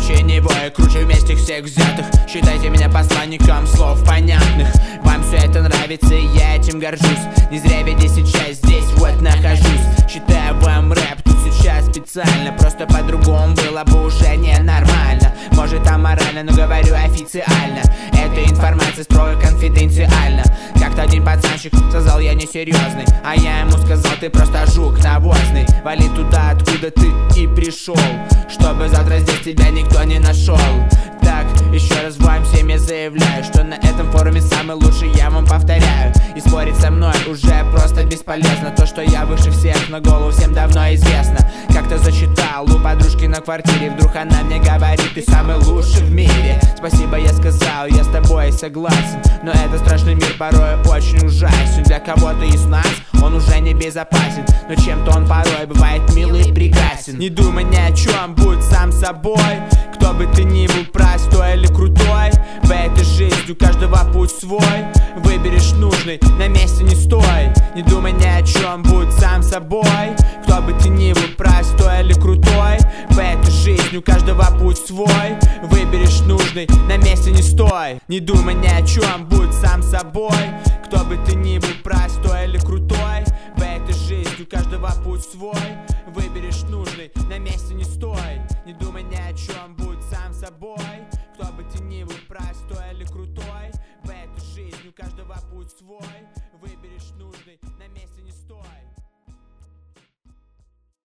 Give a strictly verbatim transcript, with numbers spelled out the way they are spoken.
круче него и круче вместе всех взятых. Считайте меня посланником слов понятных. Вам все это нравится, и я этим горжусь. Не зря ведь я сейчас здесь вот нахожусь. Считаю вам рэп тут сейчас специально. Просто по-другому было бы уже ненормально. Может аморально, но говорю официально. Эта информация строго конфиденциальна. Как-то один пацанчик сказал, я несерьезный, а я ему сказал, ты просто жук навозный. Вали туда, откуда ты и пришел, чтобы завтра здесь тебя никто не нашел. Так, еще раз вам всем я заявляю, что на этом форуме самый лучший, я вам повторяю. И спорить со мной уже просто бесполезно. То, что я выше всех, на голову всем давно известно. Как-то зачитал у подружки на квартире, вдруг она мне говорит, ты самый лучший в мире. Спасибо, я сказал, я с тобой согласен, но этот страшный мир порой очень ужасен. Для кого-то из нас он уже не безопасен, но чем-то он порой бывает милый и прекрасен. Не думай ни о чем, будь сам собой. Кто бы ты ни был, простой или крутой, в этой жизни у каждого путь свой. Выберешь нужный, на месте не стой. Не думай ни о чем, будь сам собой. Кто бы ты ни был, простой или крутой, в этой жизни у каждого путь свой. Выберешь нужный, на месте не стой. Не думай ни о чем, будь сам собой. Кто бы ты ни был, простой или крутой, в этой жизни у каждого путь свой. Выберешь